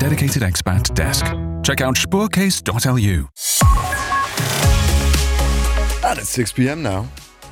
dedicated expat desk. Check out spoorcase.lu. And it's 6 p.m. now.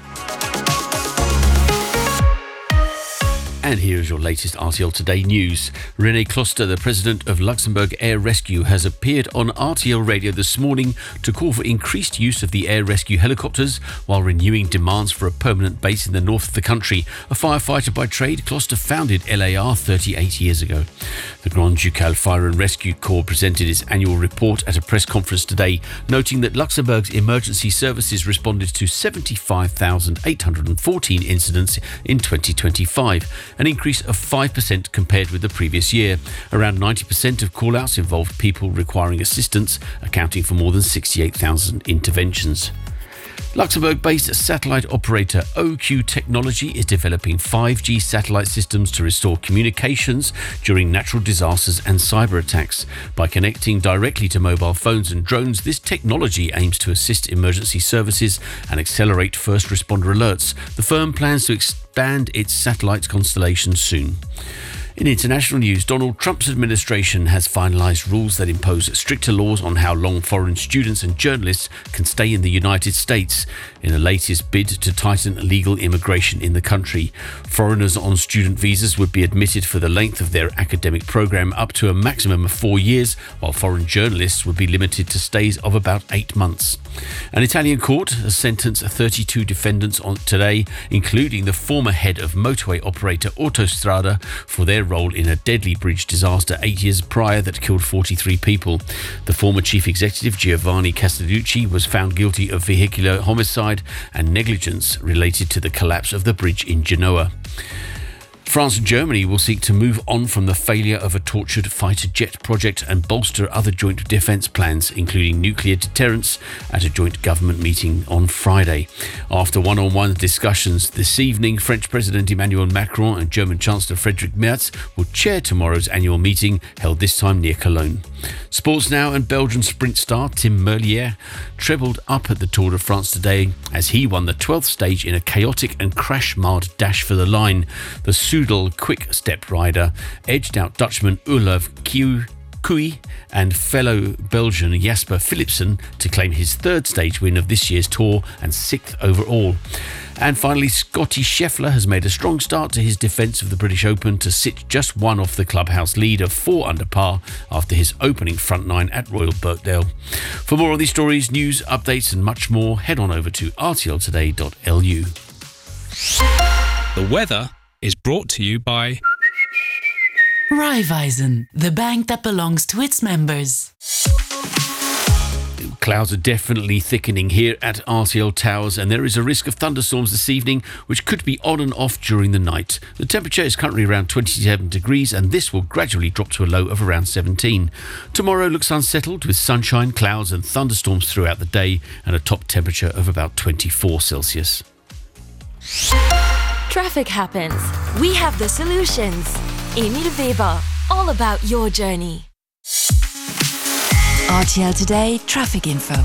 And here is your latest RTL Today news. René Closter, the president of Luxembourg Air Rescue, has appeared on RTL Radio this morning to call for increased use of the air rescue helicopters while renewing demands for a permanent base in the north of the country. A firefighter by trade, Closter founded LAR 38 years ago. The Grand Ducal Fire and Rescue Corps presented its annual report at a press conference today, noting that Luxembourg's emergency services responded to 75,814 incidents in 2025. An increase of 5% compared with the previous year. Around 90% of call-outs involved people requiring assistance, accounting for more than 68,000 interventions. Luxembourg-based satellite operator OQ Technology is developing 5G satellite systems to restore communications during natural disasters and cyber attacks. By connecting directly to mobile phones and drones, this technology aims to assist emergency services and accelerate first responder alerts. The firm plans to expand its satellite constellation soon. In international news, Donald Trump's administration has finalised rules that impose stricter laws on how long foreign students and journalists can stay in the United States in the latest bid to tighten legal immigration in the country. Foreigners on student visas would be admitted for the length of their academic programme up to a maximum of 4 years, while foreign journalists would be limited to stays of about 8 months. An Italian court has sentenced 32 defendants on today, including the former head of motorway operator Autostrada, for their role in a deadly bridge disaster 8 years prior that killed 43 people. The former chief executive Giovanni Castellucci was found guilty of vehicular homicide and negligence related to the collapse of the bridge in Genoa. France and Germany will seek to move on from the failure of a tortured fighter jet project and bolster other joint defence plans, including nuclear deterrence, at a joint government meeting on Friday. After one-on-one discussions this evening, French President Emmanuel Macron and German Chancellor Friedrich Merz will chair tomorrow's annual meeting, held this time near Cologne. Sports now, and Belgian sprint star Tim Merlier trebled up at the Tour de France today as he won the 12th stage in a chaotic and crash-marred dash for the line. The Soudal quick-step rider edged out Dutchman Olaf Kooi and fellow Belgian Jasper Philipsen to claim his third stage win of this year's Tour and 6th overall. And finally, Scottie Scheffler has made a strong start to his defence of the British Open to sit just one off the clubhouse lead of 4 under par after his opening front nine at Royal Birkdale. For more on these stories, news, updates and much more, head on over to rtltoday.lu. The weather is brought to you by Raiffeisen, the bank that belongs to its members. Clouds are definitely thickening here at RTL Towers, and there is a risk of thunderstorms this evening, which could be on and off during the night. The temperature is currently around 27 degrees, and this will gradually drop to a low of around 17. Tomorrow looks unsettled, with sunshine, clouds and thunderstorms throughout the day, and a top temperature of about 24 Celsius. Traffic happens. We have the solutions. Emil Weber, all about your journey. RTL Today traffic info.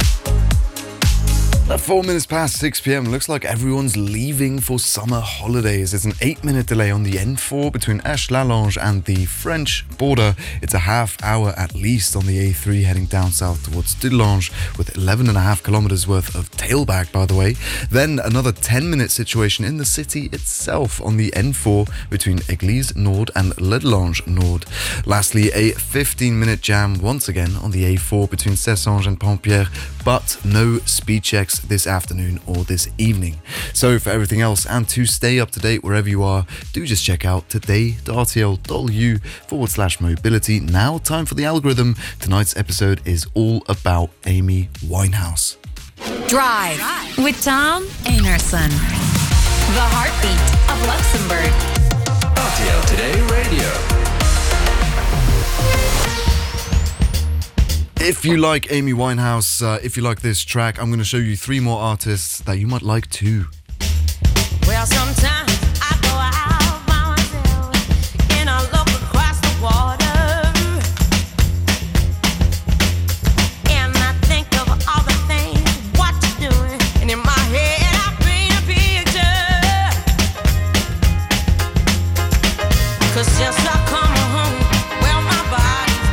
At 4 minutes past 6 p.m, looks like everyone's leaving for summer holidays. It's an 8-minute delay on the N4 between Aix-Lallange and the French border. It's a half hour at least on the A3 heading down south towards Dudelange, with 11.5 kilometers worth of tailback, by the way. Then another 10-minute situation in the city itself on the N4 between Église Nord and Ledelange Nord. Lastly, a 15-minute jam once again on the A4 between Cessange and Pentpierre, but no speed checks this afternoon or this evening. So for everything else and to stay up to date wherever you are, do just check out today.rtl.lu/mobility. Now time for the algorithm. Tonight's episode is all about Amy Winehouse. Drive with Tom Einarsson. The heartbeat of Luxembourg. RTL Today Radio. If you like Amy Winehouse, if you like this track, I'm going to show you 3 more artists that you might like too. Well, sometimes I go out by myself and I look across the water and I think of all the things what you're doing, and in my head I paint a picture. 'Cause since I come home, well, my body's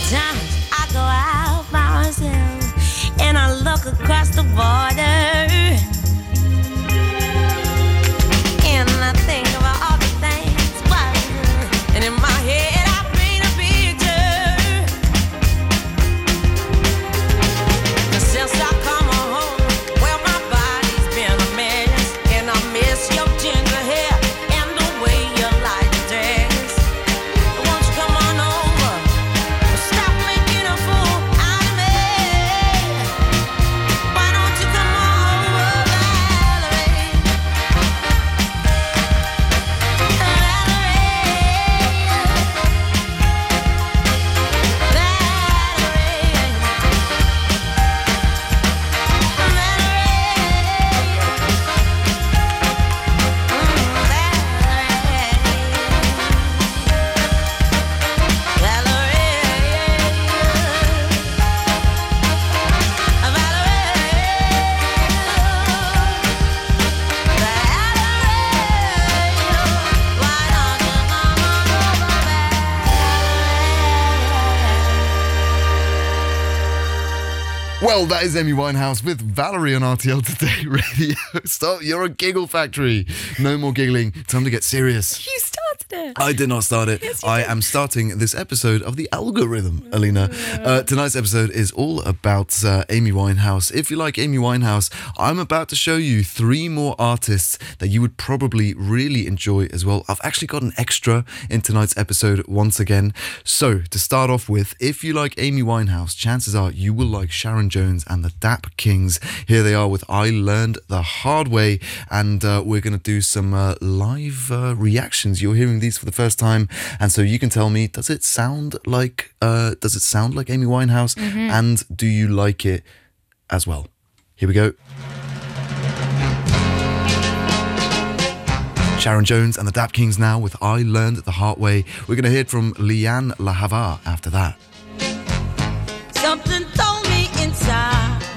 Sometimes I go out by myself and I look across the water and I think about all the things, and in my head I paint a picture. 'Cause since I come home, well my body's been a mess, and I miss your ginger hair and the way you like to dress. Won't you come on over? Stop making a fool out of me. Why don't you come over, Valerie? Well, that is Amy Winehouse with Valerie on RTL Today Radio. Stop, you're a giggle factory. No more giggling. Time to get serious. You started it. I did not start it. Yes, you I did. am starting this episode of The Algorithm, Alina. Tonight's episode is all about Amy Winehouse. If you like Amy Winehouse, I'm about to show you 3 more artists that you would probably really enjoy as well. I've actually got an extra in tonight's episode once again. So, to start off with, if you like Amy Winehouse, chances are you will like Sharon Jones and the Dap Kings. Here they are with I Learned the Hard Way, and we're going to do some live reactions. You're hearing these for the first time, and so you can tell me, does it sound like Amy Winehouse, and do you like it as well? Here we go. Sharon Jones and the Dap Kings now with I Learned the Hard Way. We're going to hear from Lianne La Havre after that. Something told me inside